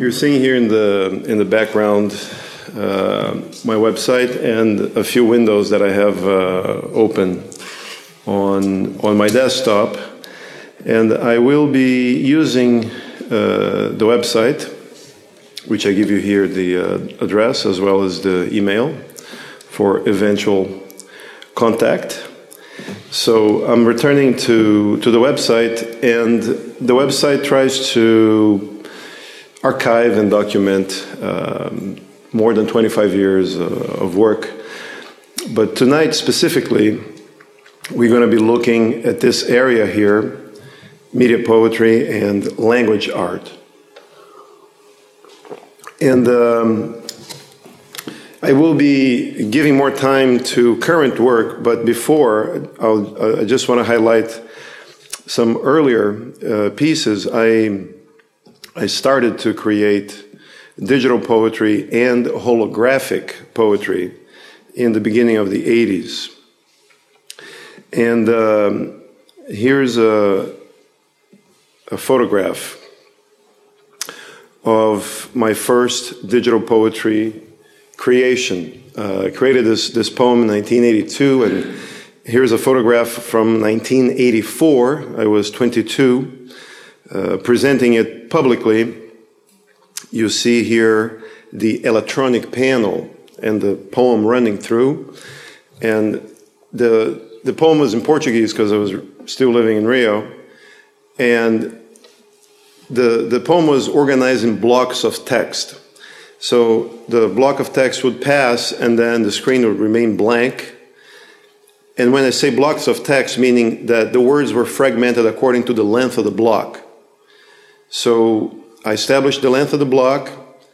You're seeing here in the background my website and a few windows that I have open on my desktop, and I will be using the website, which I give you here, the address as well as the email for eventual contact. So I'm returning to the website, and the website tries to archive and document more than 25 years of work. But tonight specifically, we're going to be looking at this area here, media poetry and language art. And I will be giving more time to current work, but before, I just want to highlight some earlier pieces. I started to create digital poetry and holographic poetry in the beginning of the 80s. And here's a photograph of my first digital poetry creation. I created this poem in 1982, and here's a photograph from 1984. I was 22, presenting it publicly. You see here the electronic panel and the poem running through. And the poem was in Portuguese because I was still living in Rio. And the poem was organized in blocks of text. So the block of text would pass, and then the screen would remain blank. And when I say blocks of text, meaning that the words were fragmented according to the length of the block. So I established the length of the block,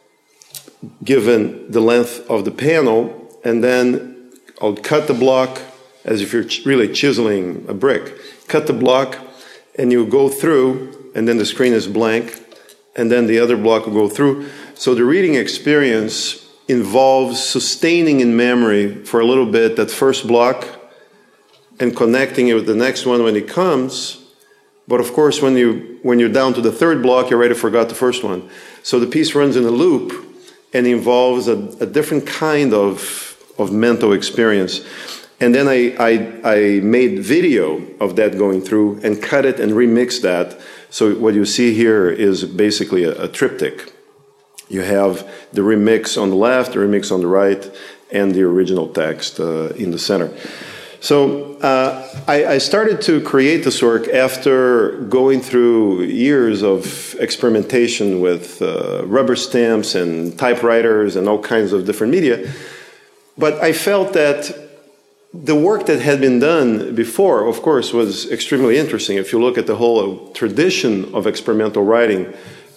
given the length of the panel, and then I'll cut the block as if you're really chiseling a brick. Cut the block, and you go through, and then the screen is blank, and then the other block will go through. So the reading experience involves sustaining in memory for a little bit that first block and connecting it with the next one when it comes. But of course, when you're down to the third block, you already forgot the first one. So the piece runs in a loop and involves a different kind of mental experience. And then I made video of that going through and cut it and remixed that. So what you see here is basically a triptych. You have the remix on the left, the remix on the right, and the original text in the center. So I started to create this work after going through years of experimentation with rubber stamps and typewriters and all kinds of different media. But I felt that the work that had been done before, of course, was extremely interesting. If you look at the whole tradition of experimental writing,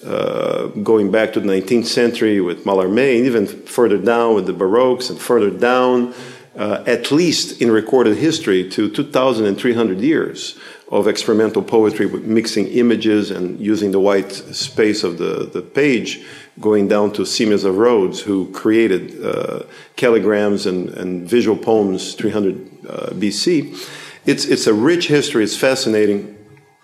going back to the 19th century with Mallarmé, and even further down with the Baroques, and further down, at least in recorded history, to 2,300 years of experimental poetry with mixing images and using the white space of the page, going down to Siemens of Rhodes, who created calligrams and visual poems 300 BC. It's a rich history, it's fascinating.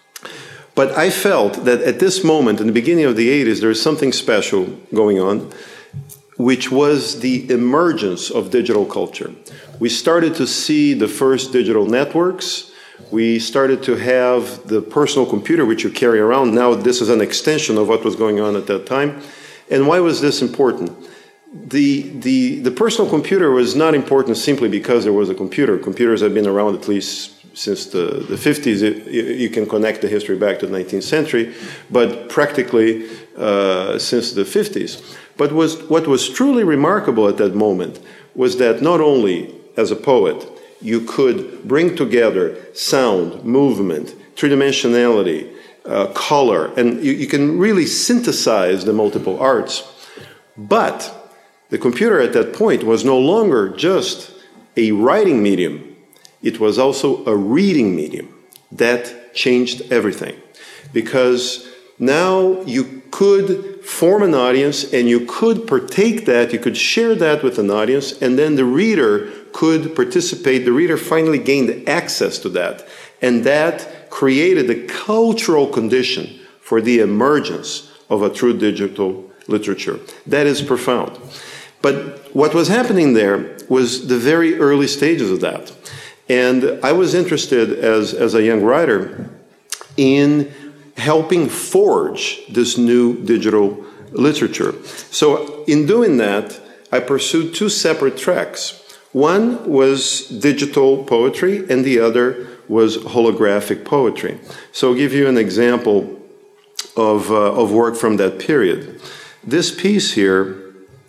But I felt that at this moment, in the beginning of the 80s, there was something special going on, which was the emergence of digital culture. We started to see the first digital networks. We started to have the personal computer, which you carry around. Now this is an extension of what was going on at that time. And why was this important? The personal computer was not important simply because there was a computer. Computers have been around at least since the 50s. You can connect the history back to the 19th century, but practically since the 50s. But what was truly remarkable at that moment was that not only as a poet, you could bring together sound, movement, three-dimensionality, color, and you can really synthesize the multiple arts. But the computer at that point was no longer just a writing medium. It was also a reading medium. That changed everything. Because now you could form an audience and you could partake that, you could share that with an audience, and then the reader could participate. The reader finally gained access to that. And that created a cultural condition for the emergence of a true digital literature. That is profound. But what was happening there was the very early stages of that. And I was interested as a young writer in helping forge this new digital literature. So in doing that, I pursued two separate tracks. One was digital poetry, and the other was holographic poetry. So I'll give you an example of work from that period. This piece here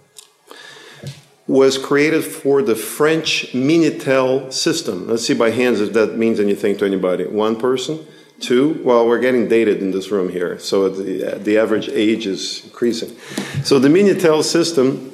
was created for the French Minitel system. Let's see by hands if that means anything to anybody. One person? Two? Well, we're getting dated in this room here, so the average age is increasing. So the Minitel system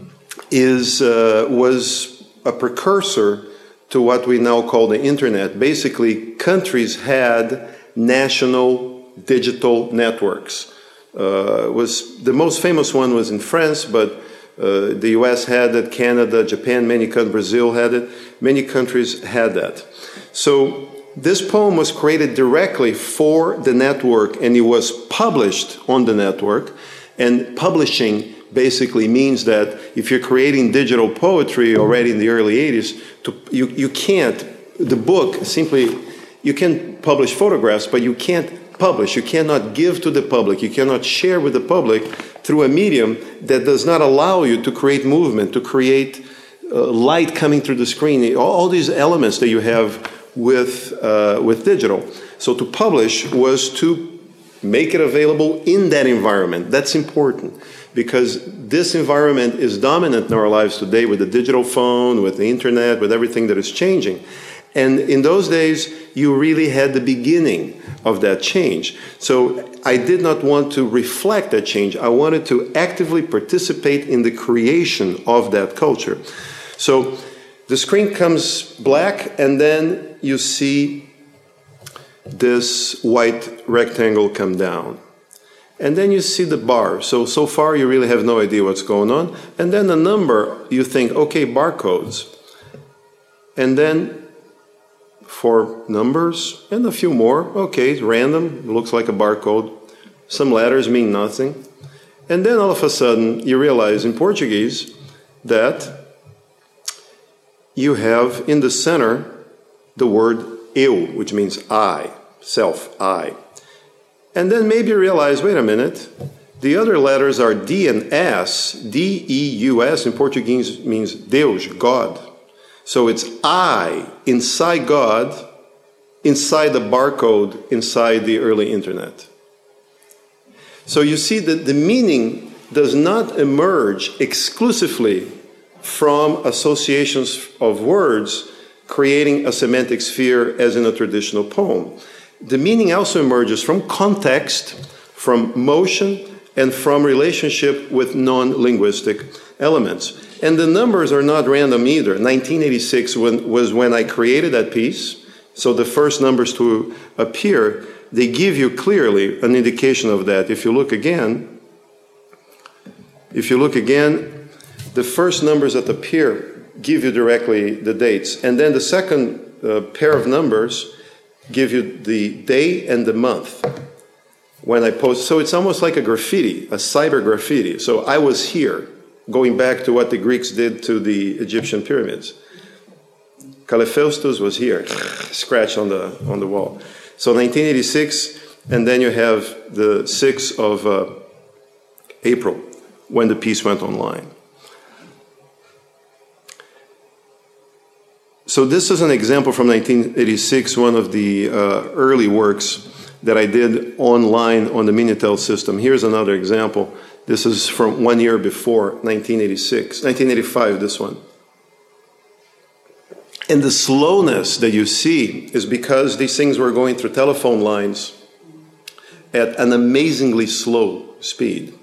was a precursor to what we now call the internet. Basically, countries had national digital networks. The most famous one was in France, but the US had it, Canada, Japan, Brazil had it. Many countries had that. So this poem was created directly for the network, and it was published on the network. And publishing basically means that if you're creating digital poetry already in the early 80s, you can't, the book simply, you can publish photographs, but you can't publish. You cannot give to the public. You cannot share with the public through a medium that does not allow you to create movement, to create light coming through the screen, all these elements that you have with digital. So to publish was to make it available in that environment. That's important because this environment is dominant in our lives today with the digital phone, with the internet, with everything that is changing. And in those days, you really had the beginning of that change. So I did not want to reflect that change. I wanted to actively participate in the creation of that culture. So the screen comes black, and then you see this white rectangle come down. And then you see the bar. So far you really have no idea what's going on. And then the number, you think, okay, barcodes. And then 4 numbers and a few more. Okay, random, looks like a barcode. Some letters mean nothing. And then all of a sudden you realize in Portuguese that you have in the center the word eu, which means I, self, I. And then maybe you realize, wait a minute, the other letters are D and S. D-E-U-S in Portuguese means Deus, God. So it's I inside God, inside the barcode, inside the early internet. So you see that the meaning does not emerge exclusively from associations of words creating a semantic sphere as in a traditional poem. The meaning also emerges from context, from motion, and from relationship with non-linguistic elements. And the numbers are not random either. 1986 was when I created that piece. So the first numbers to appear, they give you clearly an indication of that. If you look again, the first numbers that appear give you directly the dates. And then the second pair of numbers give you the day and the month when I post. So it's almost like a graffiti, a cyber graffiti. So I was here, going back to what the Greeks did to the Egyptian pyramids. Caliphaustus was here, scratch on the wall. So 1986, and then you have the 6th of April, when the piece went online. So this is an example from 1986, one of the early works that I did online on the Minitel system. Here's another example. This is from 1 year before, 1985, this one. And the slowness that you see is because these things were going through telephone lines at an amazingly slow speed.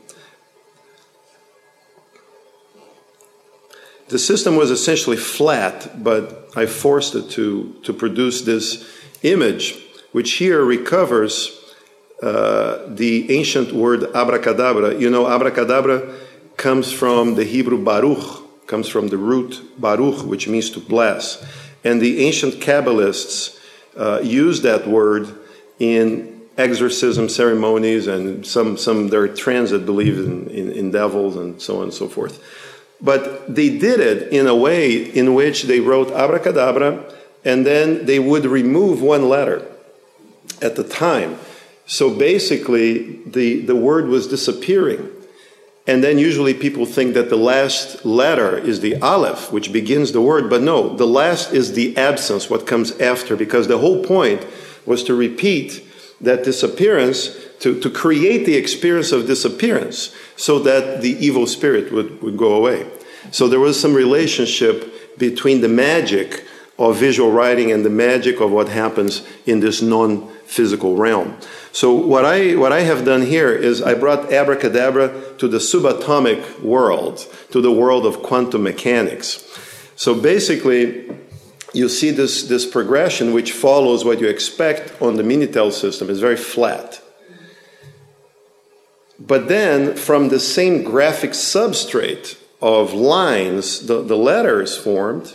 The system was essentially flat, but I forced it to produce this image, which here recovers the ancient word abracadabra. You know, abracadabra comes from the Hebrew baruch, comes from the root baruch, which means to bless. And the ancient Kabbalists used that word in exorcism ceremonies, and there are trends that believe in devils and so on and so forth. But they did it in a way in which they wrote abracadabra, and then they would remove one letter at the time. So basically, the word was disappearing. And then usually people think that the last letter is the aleph, which begins the word. But no, the last is the absence, what comes after, because the whole point was to repeat that disappearance, to create the experience of disappearance, so that the evil spirit would go away. So there was some relationship between the magic of visual writing and the magic of what happens in this non-physical realm. So what I have done here is I brought abracadabra to the subatomic world, to the world of quantum mechanics. So basically, you see this progression which follows what you expect on the Minitel system. It's very flat. But then, from the same graphic substrate of lines, the letters formed.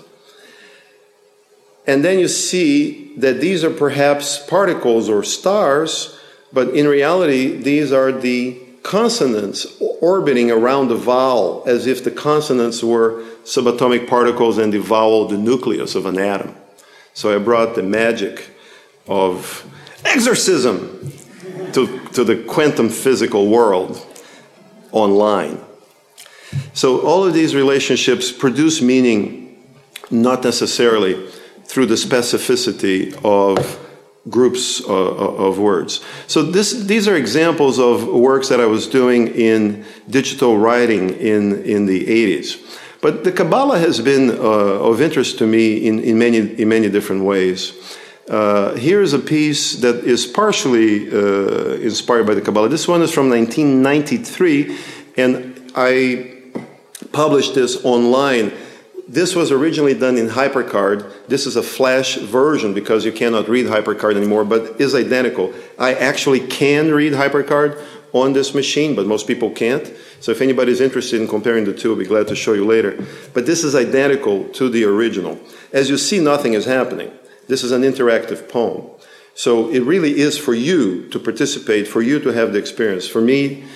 And then you see that these are perhaps particles or stars, but in reality, these are the consonants orbiting around the vowel, as if the consonants were subatomic particles and the vowel the nucleus of an atom. So I brought the magic of exorcism to the quantum physical world online. So all of these relationships produce meaning not necessarily through the specificity of groups of words. So these are examples of works that I was doing in digital writing in the 80s. But the Kabbalah has been of interest to me in many different ways. Here is a piece that is partially inspired by the Kabbalah. This one is from 1993, and I published this online. This was originally done in HyperCard. This is a flash version because you cannot read HyperCard anymore, but is identical. I actually can read HyperCard on this machine, but most people can't. So if anybody is interested in comparing the two, I'll be glad to show you later. But this is identical to the original. As you see, nothing is happening. This is an interactive poem. So it really is for you to participate, for you to have the experience. For me,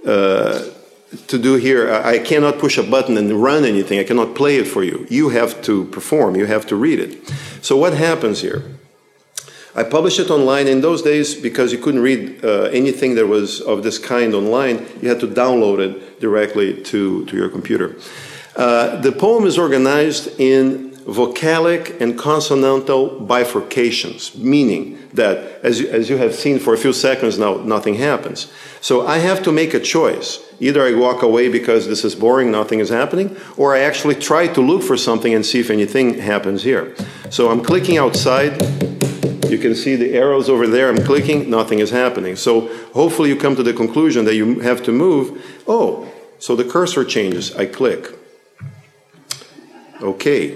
to do here, I cannot push a button and run anything. I cannot play it for you. You have to perform. You have to read it. So what happens here? I published it online. In those days, because you couldn't read anything that was of this kind online, you had to download it directly to your computer. The poem is organized in vocalic and consonantal bifurcations, meaning that, as you have seen for a few seconds now, nothing happens. So I have to make a choice. Either I walk away because this is boring, nothing is happening, or I actually try to look for something and see if anything happens here. So I'm clicking outside. You can see the arrows over there. I'm clicking, nothing is happening. So hopefully you come to the conclusion that you have to move. Oh, so the cursor changes. I click. Okay.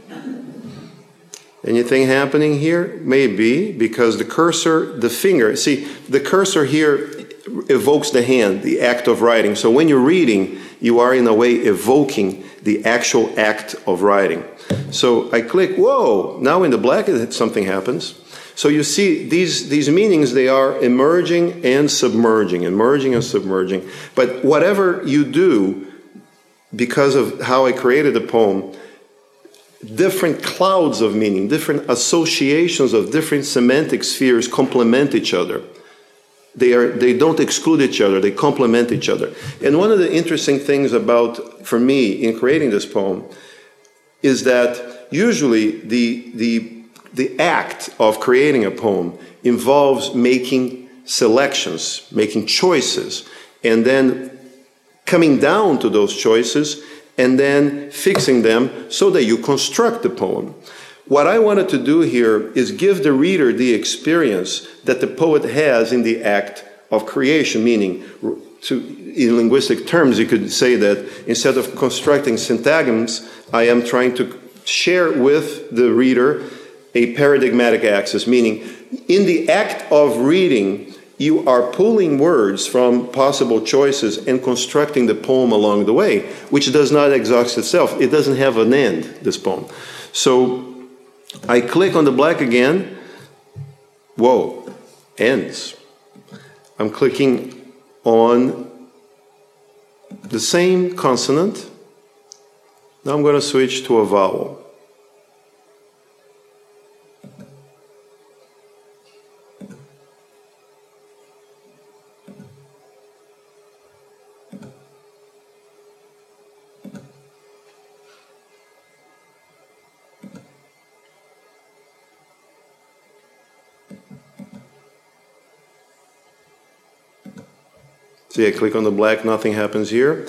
Anything happening here? Maybe, because the cursor, the finger, see, the cursor here evokes the hand, the act of writing. So when you're reading, you are in a way evoking the actual act of writing. So I click, whoa, now in the black something happens. So you see these meanings, they are emerging and submerging, emerging and submerging. But whatever you do, because of how I created the poem, different clouds of meaning, different associations of different semantic spheres complement each other. They don't exclude each other, they complement each other. And one of the interesting things for me in creating this poem is that usually the act of creating a poem involves making selections, making choices, and then coming down to those choices and then fixing them so that you construct the poem. What I wanted to do here is give the reader the experience that the poet has in the act of creation, meaning, in linguistic terms, you could say that instead of constructing syntagms, I am trying to share with the reader a paradigmatic axis, meaning in the act of reading, you are pulling words from possible choices and constructing the poem along the way, which does not exhaust itself. It doesn't have an end, this poem. So I click on the black again. Whoa, ends. I'm clicking on the same consonant. Now I'm going to switch to a vowel. See, I click on the black, nothing happens here.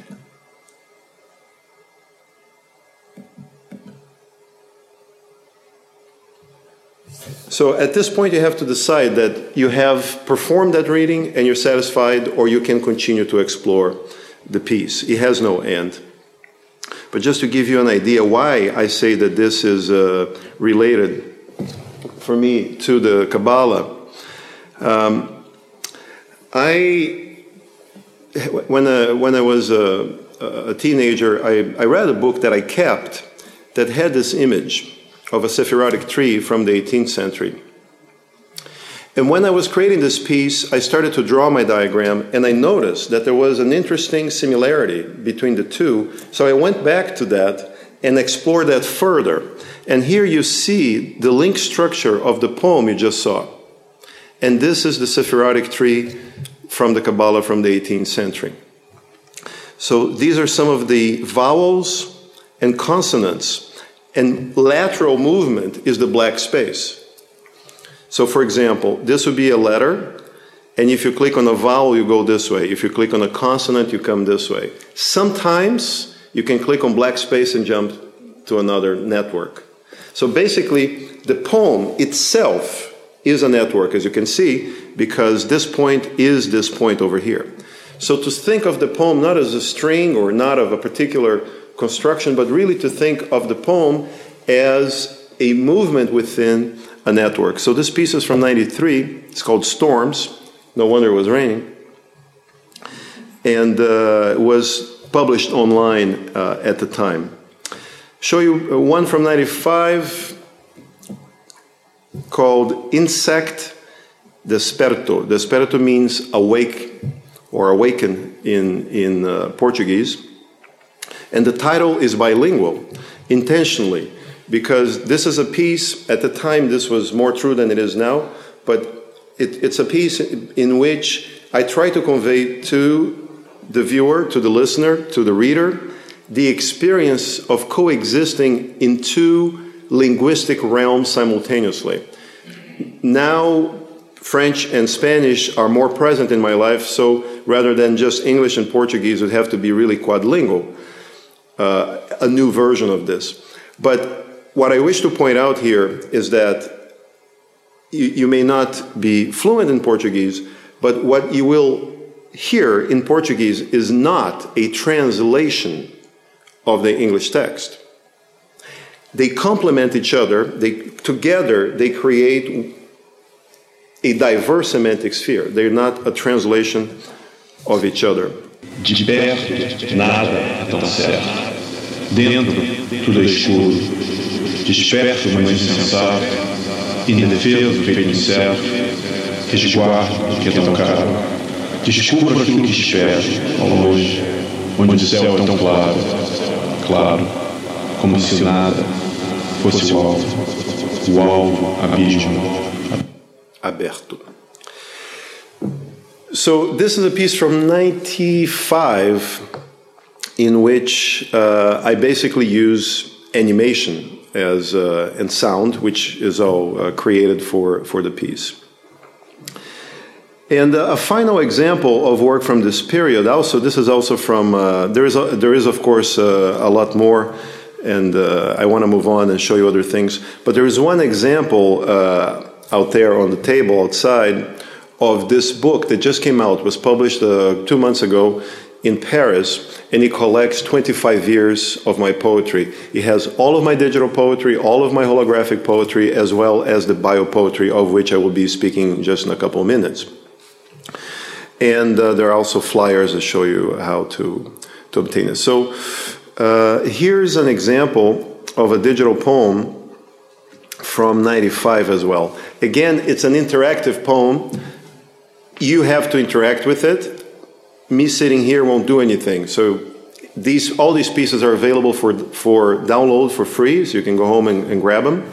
So at this point, you have to decide that you have performed that reading and you're satisfied, or you can continue to explore the piece. It has no end. But just to give you an idea why I say that this is related for me to the Kabbalah, when I was a teenager, I read a book that I kept that had this image of a Sephirotic tree from the 18th century. And when I was creating this piece, I started to draw my diagram, and I noticed that there was an interesting similarity between the two. So I went back to that and explored that further. And here you see the link structure of the poem you just saw. And this is the Sephirotic tree from the Kabbalah from the 18th century. So these are some of the vowels and consonants, and lateral movement is the black space. So for example, this would be a letter, and if you click on a vowel, you go this way. If you click on a consonant, you come this way. Sometimes you can click on black space and jump to another network. So basically, the poem itself is a network, as you can see, because this point is this point over here. So to think of the poem not as a string or not of a particular construction, but really to think of the poem as a movement within a network. So this piece is from '93. It's called Storms. No wonder it was raining. And it was published online at the time. Show you one from '95 called Insect Desperto. Desperto means awake or awaken in Portuguese. And the title is bilingual, intentionally, because this is a piece, at the time this was more true than it is now, but it's a piece in which I try to convey to the viewer, to the listener, to the reader, the experience of coexisting in two linguistic realms simultaneously. Now, French and Spanish are more present in my life, so rather than just English and Portuguese, it would have to be really quadlingual, a new version of this. But what I wish to point out here is that you may not be fluent in Portuguese, but what you will hear in Portuguese is not a translation of the English text. They complement each other. Together, they create a diverse semantic sphere. They're not a translation of each other. De perto, nada é tão certo. Dentro, tudo é escuro. Disperso, mas insensato. Indefeso, feito incerto. Resguardo do que é tão caro. Descubro aquilo que espero, ao longe, onde o céu é tão claro. Claro, como se nada fosse o alvo. O alvo, abismo. Aberto. So this is a piece from '95 in which I basically use animation as and sound, which is all created for the piece. And a final example of work from this period. Also, this is also from. There is of course a lot more, and I want to move on and show you other things. But there is one example out there on the table outside of this book that just came out. It was published 2 months ago in Paris, and it collects 25 years of my poetry. It has all of my digital poetry, all of my holographic poetry, as well as the bio-poetry, of which I will be speaking just in a couple of minutes. And there are also flyers that show you how to obtain it. So here's an example of a digital poem from '95 as well. Again, it's an interactive poem you have to interact with it. Me sitting here won't do anything. So all these pieces are available for download for free, so you can go home and grab them.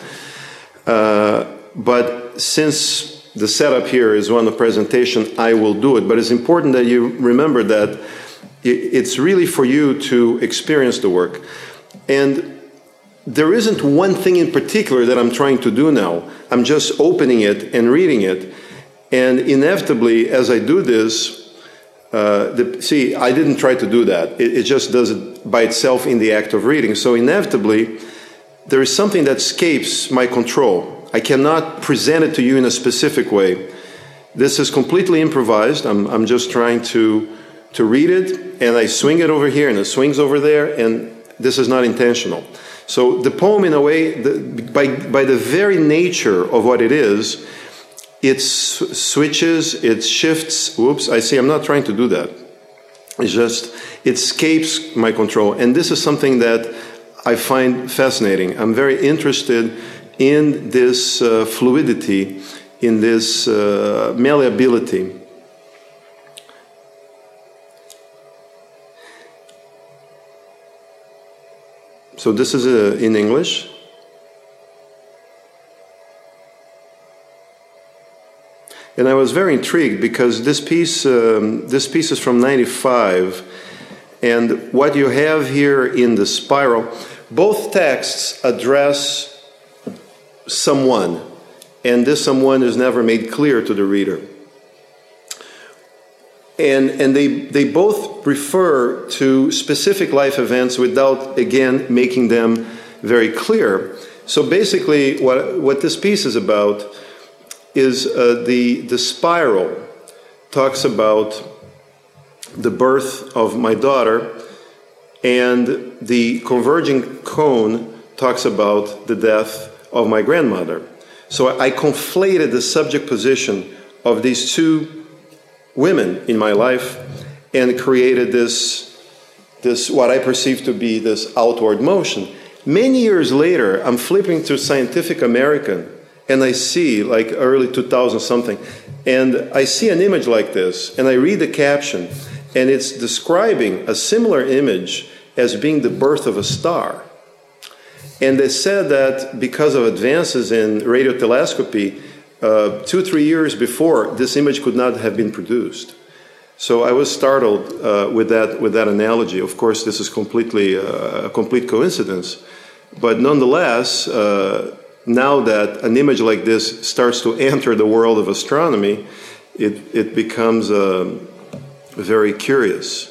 But since the setup here is one of presentation, I will do it. But it's important that you remember that it's really for you to experience the work. And there isn't one thing in particular that I'm trying to do now. I'm just opening it and reading it. And inevitably, as I do this, see, I didn't try to do that. It just does it by itself in the act of reading. So inevitably, there is something that escapes my control. I cannot present it to you in a specific way. This is completely improvised. I'm just trying to read it, and I swing it over here, and it swings over there, and this is not intentional. So the poem, in a way, by the very nature of what it is, it switches, it shifts. Whoops, I see, I'm not trying to do that. It's just, it escapes my control. And this is something that I find fascinating. I'm very interested in this fluidity, in this malleability. So this is in English. And I was very intrigued because this piece is from '95, and what you have here in the spiral, both texts address someone, and this someone is never made clear to the reader. And they both refer to specific life events without, again, making them very clear. So basically, what this piece is about is the spiral talks about the birth of my daughter, and the converging cone talks about the death of my grandmother. So I conflated the subject position of these two women in my life and created this what I perceive to be this outward motion. Many years later, I'm flipping through Scientific American, and I see, like early 2000 something, and I see an image like this, and I read the caption, and it's describing a similar image as being the birth of a star. And they said that because of advances in radiotelescopy, 2-3 years before, this image could not have been produced. So I was startled with that analogy. Of course, this is completely a complete coincidence, but nonetheless, now that an image like this starts to enter the world of astronomy, it becomes very curious.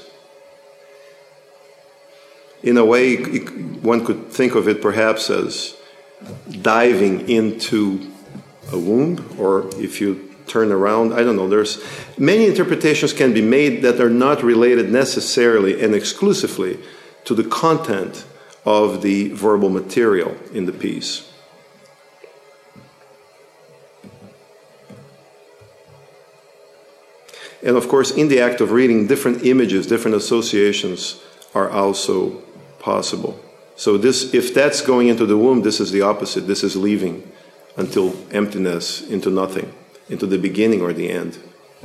In a way, one could think of it perhaps as diving into a womb, or if you turn around, I don't know, there's many interpretations can be made that are not related necessarily and exclusively to the content of the verbal material in the piece. And of course, in the act of reading, different images, different associations are also possible. So this, if that's going into the womb, this is the opposite. This is leaving until emptiness, into nothing, into the beginning or the end.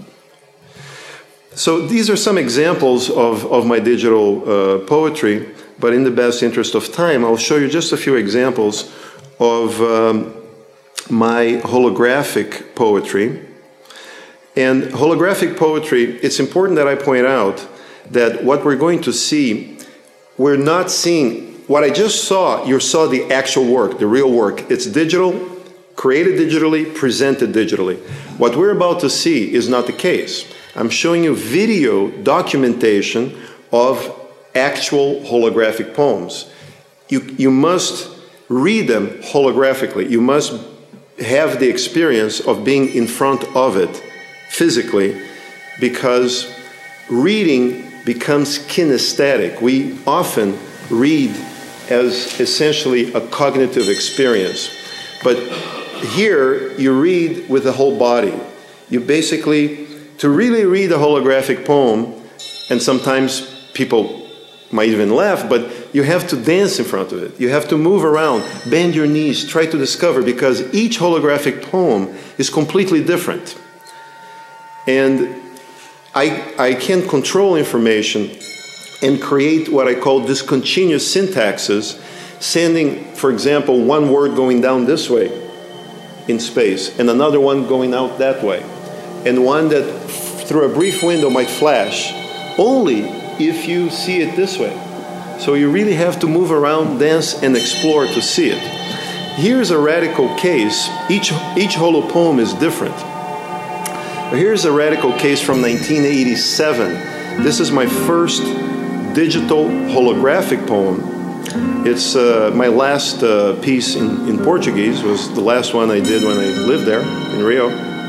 So these are some examples of my digital poetry, but in the best interest of time, I'll show you just a few examples of my holographic poetry. And holographic poetry, it's important that I point out that what we're going to see, we're not seeing, what I just saw, you saw the actual work, the real work. It's digital, created digitally, presented digitally. What we're about to see is not the case. I'm showing you video documentation of actual holographic poems. You must read them holographically. You must have the experience of being in front of it physically, because reading becomes kinesthetic. We often read as essentially a cognitive experience. But here, you read with the whole body. You basically, to really read a holographic poem, and sometimes people might even laugh, but you have to dance in front of it. You have to move around, bend your knees, try to discover, because each holographic poem is completely different. And I can control information and create what I call discontinuous syntaxes, sending, for example, one word going down this way in space and another one going out that way, and one that through a brief window might flash only if you see it this way. So you really have to move around, dance, and explore to see it. Here's a radical case. Each holopoem is different. Here's a radical case from 1987. This is my first digital holographic poem. It's my last piece in Portuguese. It was the last one I did when I lived there in Rio.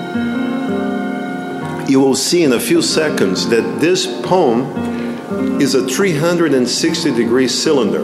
You will see in a few seconds that this poem is a 360-degree cylinder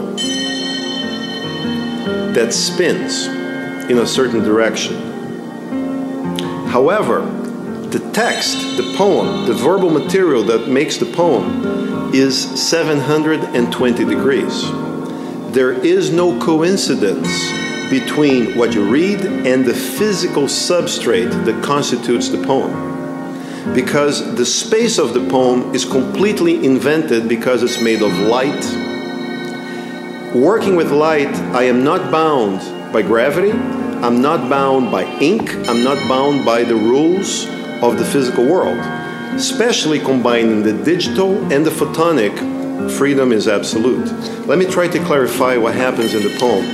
that spins in a certain direction. However, the text, the poem, the verbal material that makes the poem is 720 degrees. There is no coincidence between what you read and the physical substrate that constitutes the poem, because the space of the poem is completely invented because it's made of light. Working with light, I am not bound by gravity, I'm not bound by ink, I'm not bound by the rules of the physical world. Especially combining the digital and the photonic, freedom is absolute. Let me try to clarify what happens in the poem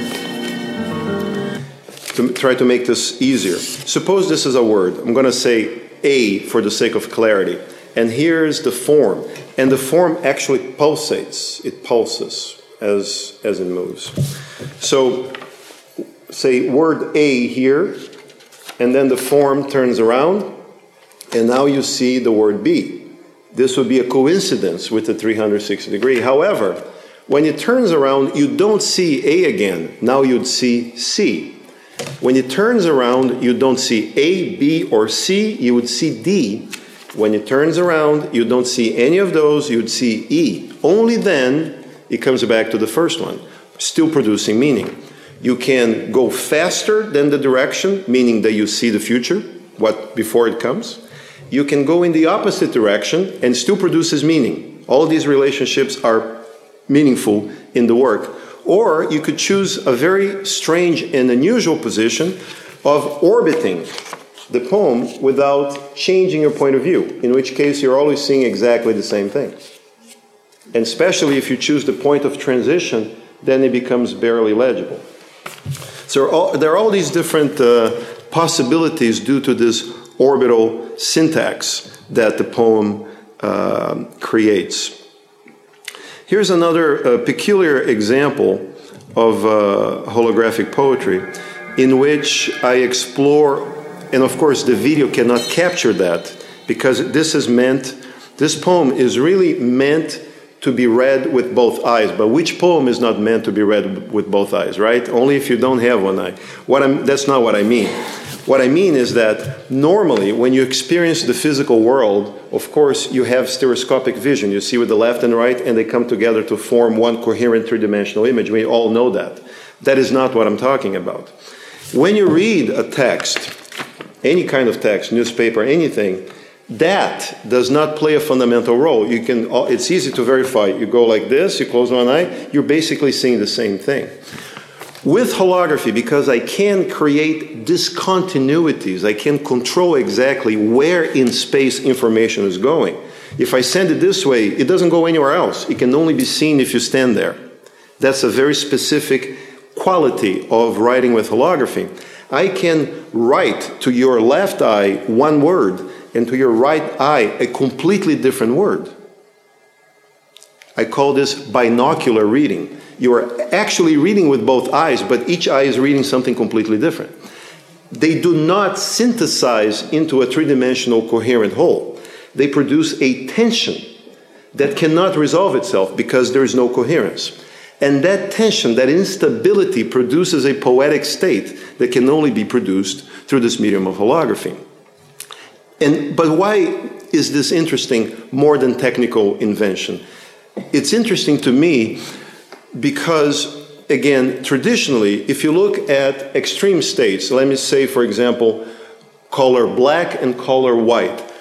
to try to make this easier. Suppose this is a word. I'm going to say A for the sake of clarity. And here's the form. And the form actually pulsates. It pulses as it moves. So say word A here, and then the form turns around, and now you see the word B. This would be a coincidence with the 360 degree. However, when it turns around, you don't see A again. Now you'd see C. When it turns around, you don't see A, B, or C, you would see D. When it turns around, you don't see any of those, you'd see E. Only then it comes back to the first one, still producing meaning. You can go faster than the direction, meaning that you see the future, what before it comes. You can go in the opposite direction and still produces meaning. All these relationships are meaningful in the work. Or you could choose a very strange and unusual position of orbiting the poem without changing your point of view, in which case you're always seeing exactly the same thing. And especially if you choose the point of transition, then it becomes barely legible. So there are all these different possibilities due to this orbital syntax that the poem creates. Here's another peculiar example of holographic poetry in which I explore, and of course the video cannot capture that because this poem is really meant to be read with both eyes. But which poem is not meant to be read with both eyes, right? Only if you don't have one eye. That's not what I mean. What I mean is that normally when you experience the physical world, of course, you have stereoscopic vision. You see with the left and right, and they come together to form one coherent three-dimensional image. We all know that. That is not what I'm talking about. When you read a text, any kind of text, newspaper, anything, that does not play a fundamental role. It's easy to verify. You go like this, you close one eye, you're basically seeing the same thing. With holography, because I can create discontinuities, I can control exactly where in space information is going. If I send it this way, it doesn't go anywhere else. It can only be seen if you stand there. That's a very specific quality of writing with holography. I can write to your left eye one word, and to your right eye a completely different word. I call this binocular reading. You are actually reading with both eyes, but each eye is reading something completely different. They do not synthesize into a three-dimensional coherent whole. They produce a tension that cannot resolve itself because there is no coherence. And that tension, that instability, produces a poetic state that can only be produced through this medium of holography. But why is this interesting more than technical invention? It's interesting to me because, again, traditionally, if you look at extreme states, let me say, for example, color black and color white.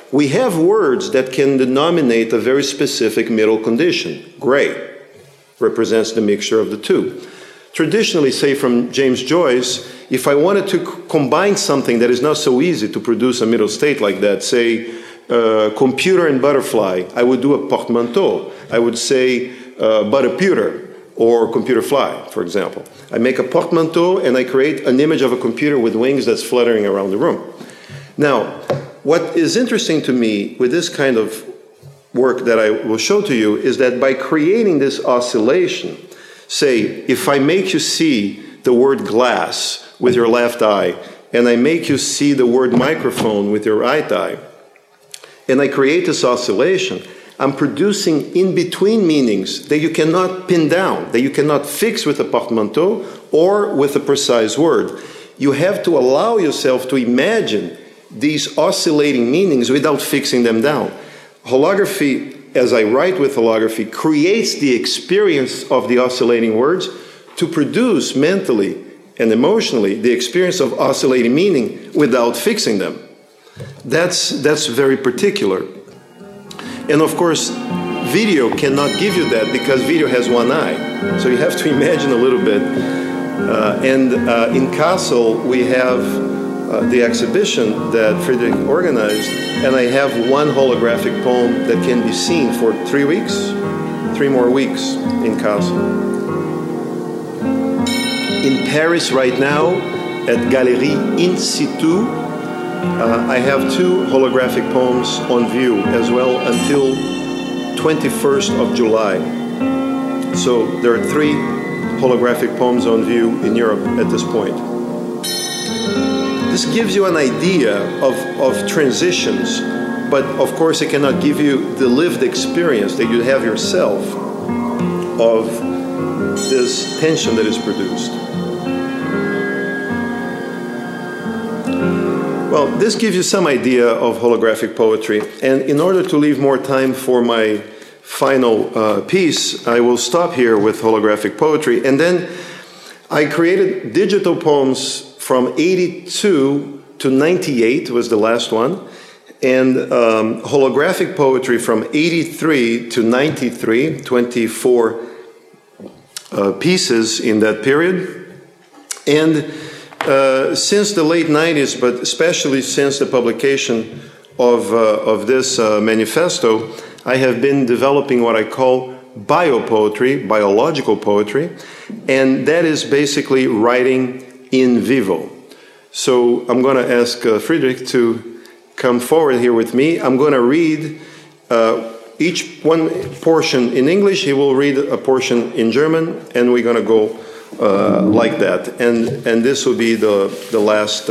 We have words that can denominate a very specific middle condition. Gray represents the mixture of the two. Traditionally, say from James Joyce, if I wanted to combine something that is not so easy to produce a middle state like that, say computer and butterfly, I would do a portmanteau. I would say butterputer or computer fly, for example. I make a portmanteau and I create an image of a computer with wings that's fluttering around the room. Now, what is interesting to me with this kind of work that I will show to you is that by creating this oscillation, say, if I make you see the word glass with your left eye, and I make you see the word microphone with your right eye, and I create this oscillation, I'm producing in-between meanings that you cannot pin down, that you cannot fix with a portmanteau or with a precise word. You have to allow yourself to imagine these oscillating meanings without fixing them down. Holography, as I write with holography, creates the experience of the oscillating words to produce mentally and emotionally the experience of oscillating meaning without fixing them. That's very particular. And of course, video cannot give you that because video has one eye. So you have to imagine a little bit. In Kassel, we have the exhibition that Friedrich organized, and I have one holographic poem that can be seen for 3 weeks, 3 more weeks in Kassel. In Paris right now, at Galerie In Situ, I have 2 holographic poems on view as well until 21st of July. So there are 3 holographic poems on view in Europe at this point. This gives you an idea of transitions, but of course it cannot give you the lived experience that you have yourself of this tension that is produced. Well, this gives you some idea of holographic poetry, and in order to leave more time for my final piece, I will stop here with holographic poetry, and then I created digital poems from 82 to 98 was the last one, and holographic poetry from 83 to 93, 24 pieces in that period. And since the late 90s, but especially since the publication of this manifesto, I have been developing what I call biopoetry, biological poetry, and that is basically writing in vivo. So I'm going to ask Friedrich to come forward here with me. I'm going to read each one portion in English. He will read a portion in German, and we're going to go like that. And this will be the last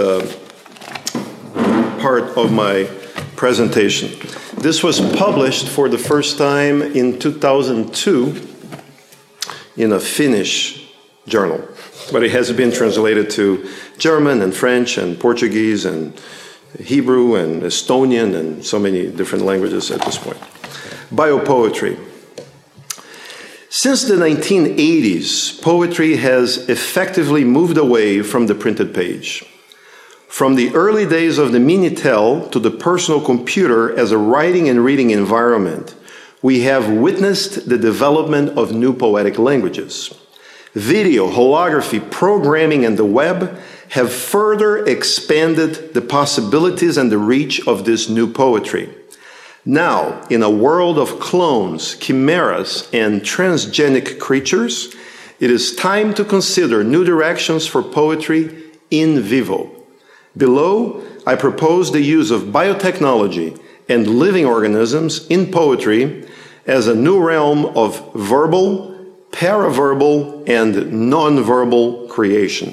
part of my presentation. This was published for the first time in 2002 in a Finnish journal. But it has been translated to German and French and Portuguese and Hebrew and Estonian and so many different languages at this point. Biopoetry. Since the 1980s, poetry has effectively moved away from the printed page. From the early days of the Minitel to the personal computer as a writing and reading environment, we have witnessed the development of new poetic languages. Video, holography, programming, and the web have further expanded the possibilities and the reach of this new poetry. Now, in a world of clones, chimeras, and transgenic creatures, it is time to consider new directions for poetry in vivo. Below, I propose the use of biotechnology and living organisms in poetry as a new realm of verbal, paraverbal, and non-verbal creation.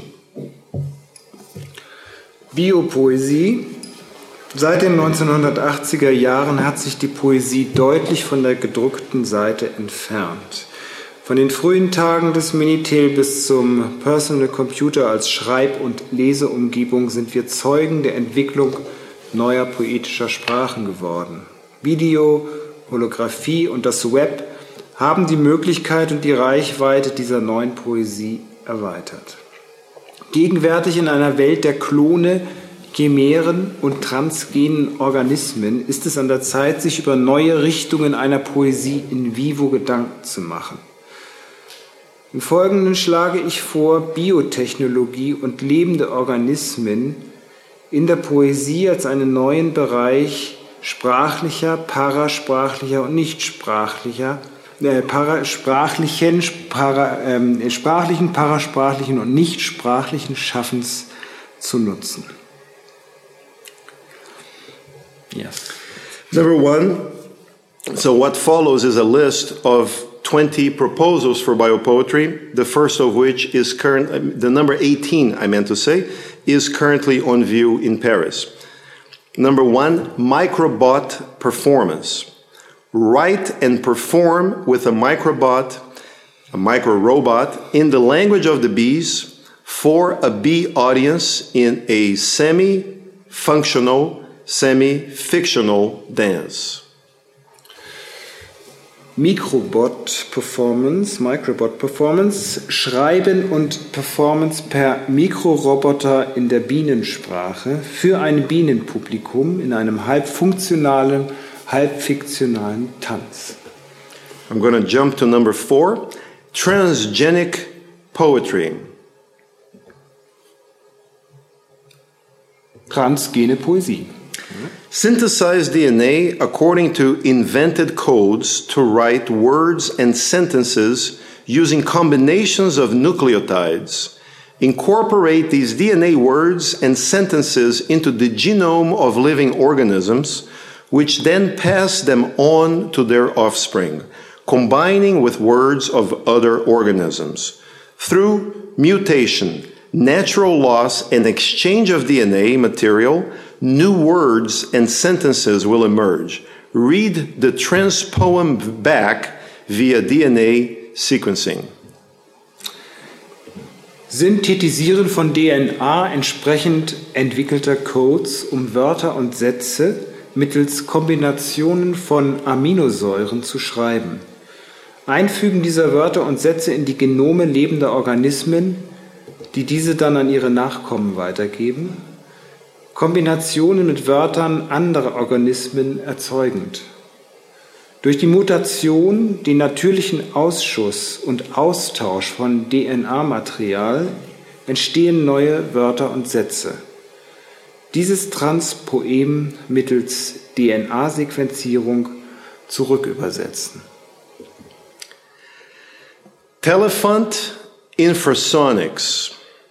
Biopoesie. Seit den 1980er Jahren hat sich die Poesie deutlich von der gedruckten Seite entfernt. Von den frühen Tagen des Minitel bis zum Personal Computer als Schreib- und Leseumgebung sind wir Zeugen der Entwicklung neuer poetischer Sprachen geworden. Video, Holographie und das Web haben die Möglichkeit und die Reichweite dieser neuen Poesie erweitert. Gegenwärtig in einer Welt der Klone Chimären und transgenen Organismen ist es an der Zeit, sich über neue Richtungen einer Poesie in vivo Gedanken zu machen. Im Folgenden schlage ich vor, Biotechnologie und lebende Organismen in der Poesie als einen neuen Bereich sprachlicher, parasprachlicher und nichtsprachlicher, sprachlichen, parasprachlichen und nichtsprachlichen Schaffens zu nutzen. Yes. Number one, so what follows is a list of 20 proposals for biopoetry, the first of which is the number 18, I meant to say, is currently on view in Paris. Number one, microbot performance. Write and perform with a microbot in the language of the bees for a bee audience in a semi-functional, semi-fictional dance. Microbot Performance, Schreiben und Performance per Mikroroboter in der Bienensprache für ein Bienenpublikum in einem halb funktionalen, halb fiktionalen Tanz. I'm going to jump to number 4, transgenic poetry. Transgene Poesie. Synthesize DNA according to invented codes to write words and sentences using combinations of nucleotides. Incorporate these DNA words and sentences into the genome of living organisms, which then pass them on to their offspring, combining with words of other organisms. Through mutation, natural loss, and exchange of DNA material, new words and sentences will emerge. Read the trans poem back via DNA sequencing. Synthetisieren von DNA entsprechend entwickelter Codes, um Wörter und Sätze mittels Kombinationen von Aminosäuren zu schreiben. Einfügen dieser Wörter und Sätze in die Genome lebender Organismen, die diese dann an ihre Nachkommen weitergeben. Kombinationen mit Wörtern anderer Organismen erzeugend. Durch die Mutation, den natürlichen Ausschuss und Austausch von DNA-Material entstehen neue Wörter und Sätze. Dieses Transpoem mittels DNA-Sequenzierung zurückübersetzen. Telephant Infrasonics.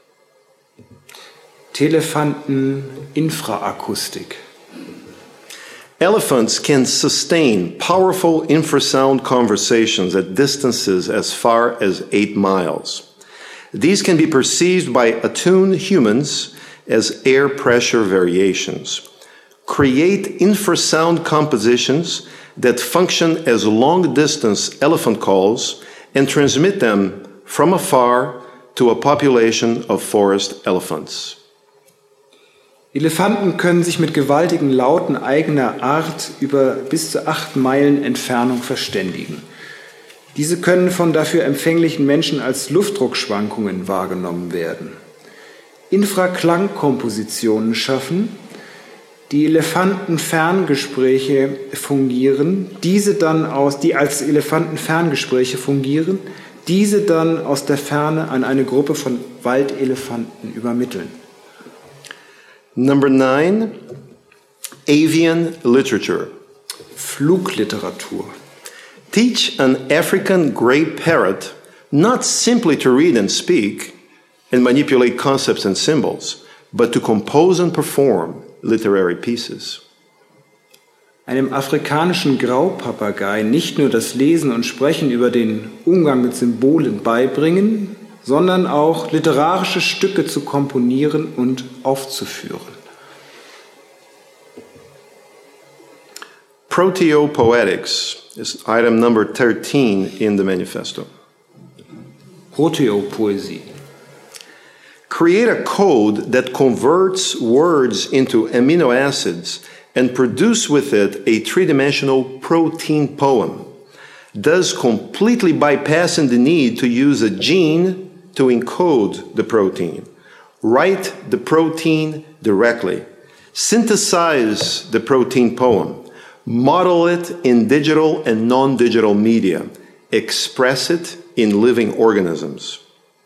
Telefanten Infraakustik. Elephants can sustain powerful infrasound conversations at distances as far as 8 miles. These can be perceived by attuned humans as air pressure variations. Create infrasound compositions that function as long-distance elephant calls and transmit them from afar to a population of forest elephants. Elefanten können sich mit gewaltigen Lauten eigener Art über bis zu 8 Meilen Entfernung verständigen. Diese können von dafür empfänglichen Menschen als Luftdruckschwankungen wahrgenommen werden. Infraklangkompositionen schaffen, die Elefantenferngespräche fungieren, die als Elefantenferngespräche fungieren, diese dann aus der Ferne an eine Gruppe von Waldelefanten übermitteln. Number 9, avian literature. Flugliteratur. Teach an African gray parrot not simply to read and speak and manipulate concepts and symbols, but to compose and perform literary pieces. Einem afrikanischen Graupapagei nicht nur das Lesen und Sprechen über den Umgang mit Symbolen beibringen, sondern auch literarische Stücke zu komponieren und aufzuführen. Proteopoetics is item number 13 in the manifesto. Proteopoesie. Create a code that converts words into amino acids and produce with it a three-dimensional protein poem, thus completely bypassing the need to use a gene to encode the protein. Write the protein directly. Synthesize the protein poem. Model it in digital and non-digital media. Express it in living organisms.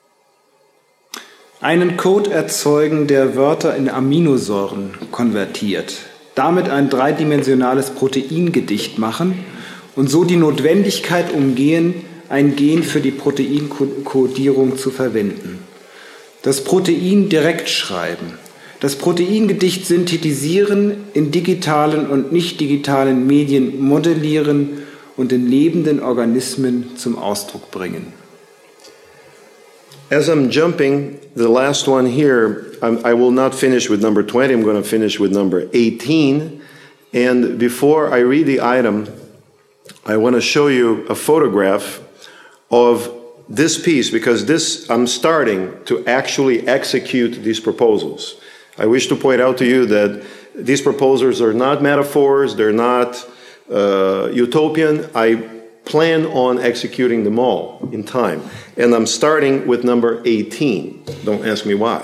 Einen Code erzeugen, der Wörter in Aminosäuren konvertiert. Damit ein dreidimensionales Proteingedicht machen und so die Notwendigkeit umgehen, ein Gen für die Proteinkodierung zu verwenden. Das Protein direkt schreiben. Das Proteingedicht synthetisieren, in digitalen und nicht digitalen Medien modellieren und in lebenden Organismen zum Ausdruck bringen. As I'm jumping, the last one here, I will not finish with number 20, I'm going to finish with number 18. And before I read the item, I want to show you a photograph of this piece, because I'm starting to actually execute these proposals. I wish to point out to you that these proposals are not metaphors, they're not utopian. I plan on executing them all in time. And I'm starting with number 18. Don't ask me why.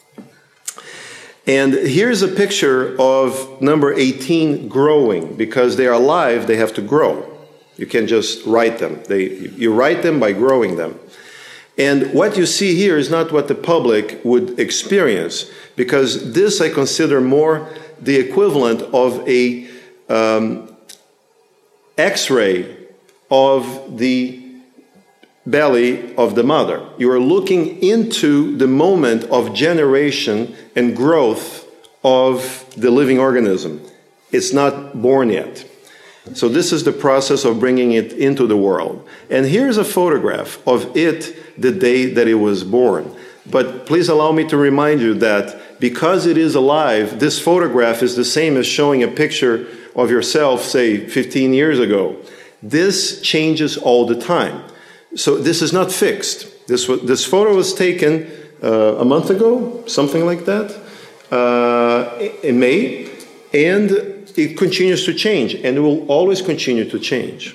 And here's a picture of number 18 growing. Because they are alive, they have to grow. You can't just write them. You write them by growing them. And what you see here is not what the public would experience, because this I consider more the equivalent of a X-ray of the belly of the mother. You are looking into the moment of generation and growth of the living organism. It's not born yet. So this is the process of bringing it into the world. And here's a photograph of it the day that it was born. But please allow me to remind you that because it is alive, this photograph is the same as showing a picture of yourself, say, 15 years ago. This changes all the time. So this is not fixed. This photo was taken a month ago, something like that, in May, and it continues to change, and it will always continue to change.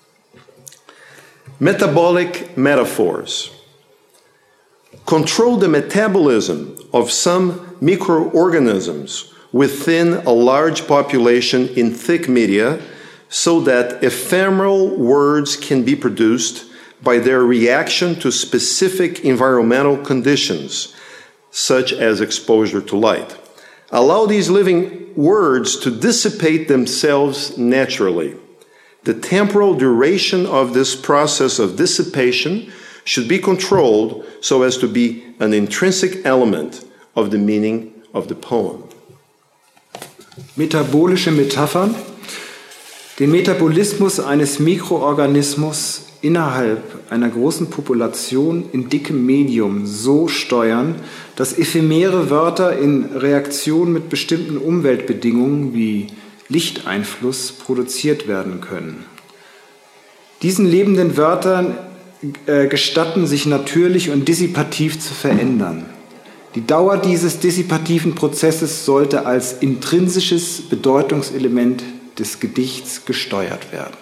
Metabolic metaphors. Control the metabolism of some microorganisms within a large population in thick media, so that ephemeral words can be produced by their reaction to specific environmental conditions, such as exposure to light. Allow these living words to dissipate themselves naturally. The temporal duration of this process of dissipation should be controlled so as to be an intrinsic element of the meaning of the poem. Metabolische Metaphern. Den Metabolismus eines Mikroorganismus innerhalb einer großen Population in dickem Medium so steuern, dass ephemere Wörter in Reaktion mit bestimmten Umweltbedingungen wie Lichteinfluss produziert werden können. Diesen lebenden Wörtern gestatten, sich natürlich und dissipativ zu verändern. Die Dauer dieses dissipativen Prozesses sollte als intrinsisches Bedeutungselement des Gedichts gesteuert werden.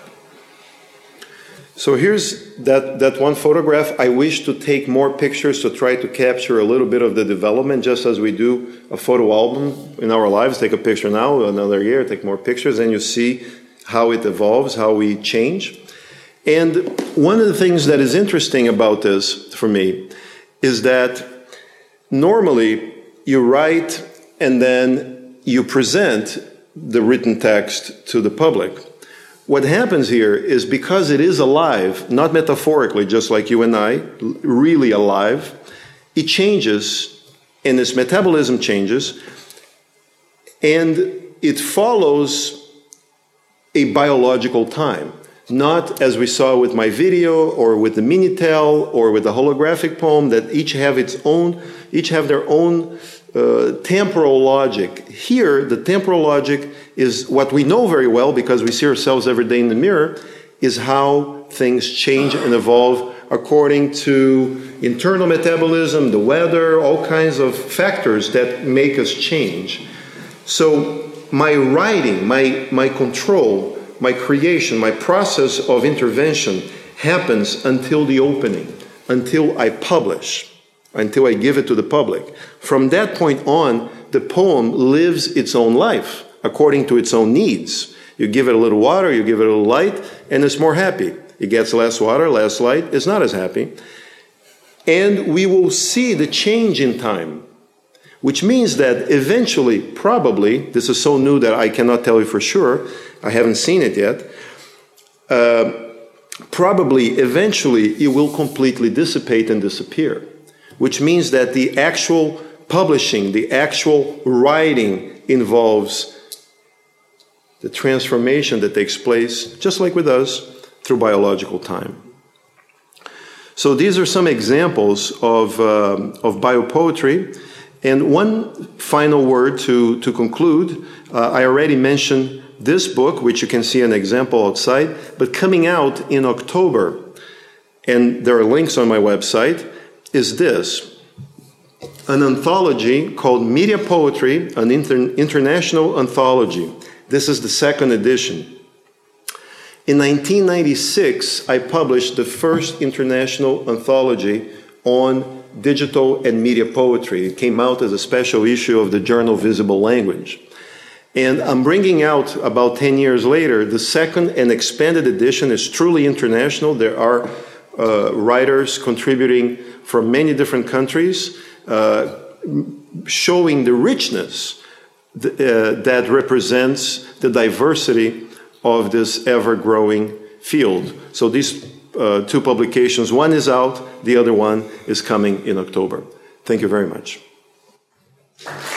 So here's that one photograph. I wish to take more pictures to try to capture a little bit of the development, just as we do a photo album in our lives. Take a picture now, another year, take more pictures, and you see how it evolves, how we change. And one of the things that is interesting about this for me is that normally you write and then you present the written text to the public. What happens here is because it is alive, not metaphorically, just like you and I, really alive, it changes, and its metabolism changes, and it follows a biological time. Not as we saw with my video or with the Minitel or with the holographic poem that each have their own temporal logic. Here, the temporal logic is what we know very well because we see ourselves every day in the mirror, is how things change and evolve according to internal metabolism, the weather, all kinds of factors that make us change. So my writing, my control, my creation, my process of intervention happens until the opening, until I publish, until I give it to the public. From that point on, the poem lives its own life according to its own needs. You give it a little water, you give it a little light, and it's more happy. It gets less water, less light, it's not as happy. And we will see the change in time, which means that eventually, probably, this is so new that I cannot tell you for sure, I haven't seen it yet, probably, eventually, it will completely dissipate and disappear, which means that the actual publishing, the actual writing involves the transformation that takes place, just like with us, through biological time. So these are some examples of biopoetry. And one final word to conclude. I already mentioned this book, which you can see an example outside, but coming out in October, and there are links on my website, is this. An anthology called Media Poetry, an international anthology. This is the second edition. In 1996, I published the first international anthology on digital and media poetry. It came out as a special issue of the journal Visible Language. And I'm bringing out, about 10 years later, the second and expanded edition. Is truly international. There are writers contributing from many different countries, showing the richness that represents the diversity of this ever-growing field. So these two publications, one is out, the other one is coming in October. Thank you very much.